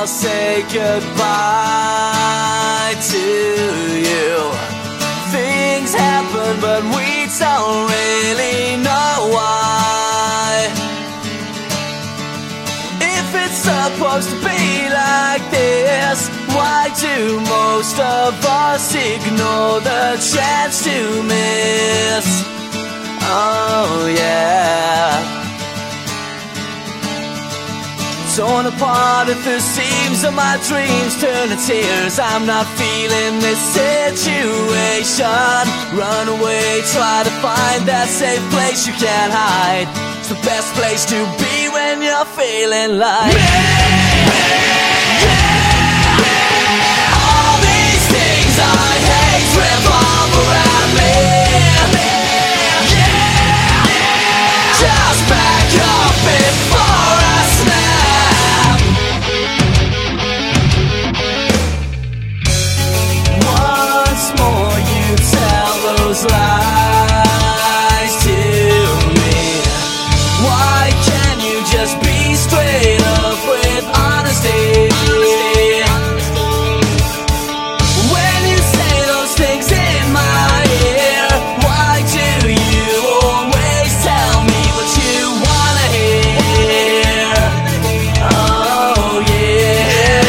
I'll say goodbye to you. Things happen, but we don't really know why. If it's supposed to be like this, why do most of us ignore the chance to miss? Oh yeah. Torn apart at the seams of my dreams, turn to tears. I'm not feeling this situation. Run away, try to find that safe place you can't hide. It's the best place to be when you're feeling like yeah. All these things I hate revolve around me. Yeah. Just back up before I snap. Lies to me. Why can't you just be straight up with honesty? When you say those things in my ear, why do you always tell me what you wanna hear? Oh yeah.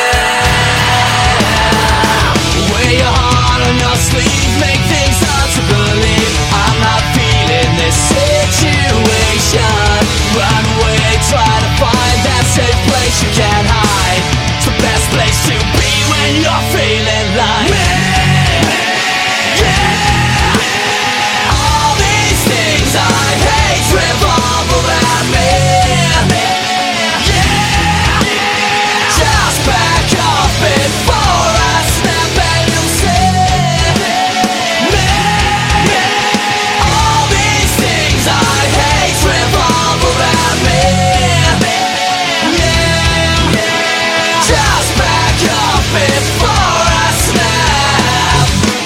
Wear your heart on your sleeve, make things hard to believe. I'm not feeling this situation. Run away, try to find that safe place you can't hide. It's the best place to be when you're feeling like yeah. All these things I hate revolve around me. Yeah. Just back up before I snap and you'll see. All these things I hate revolve around me. Yeah. Just back up before I snap.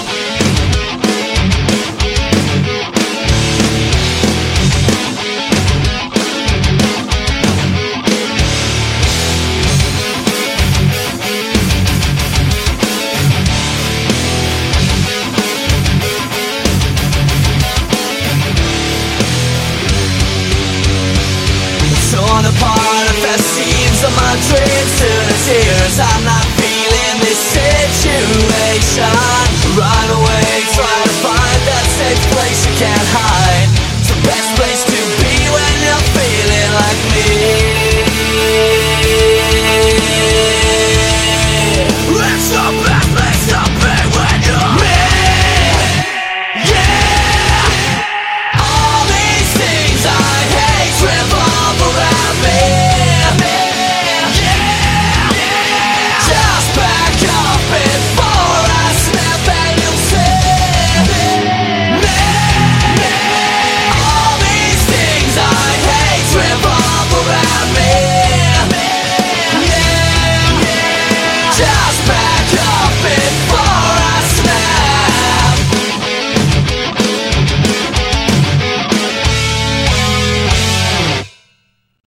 Torn apart at the seams of my dreams, turn to tears. I'm not feeling this situation.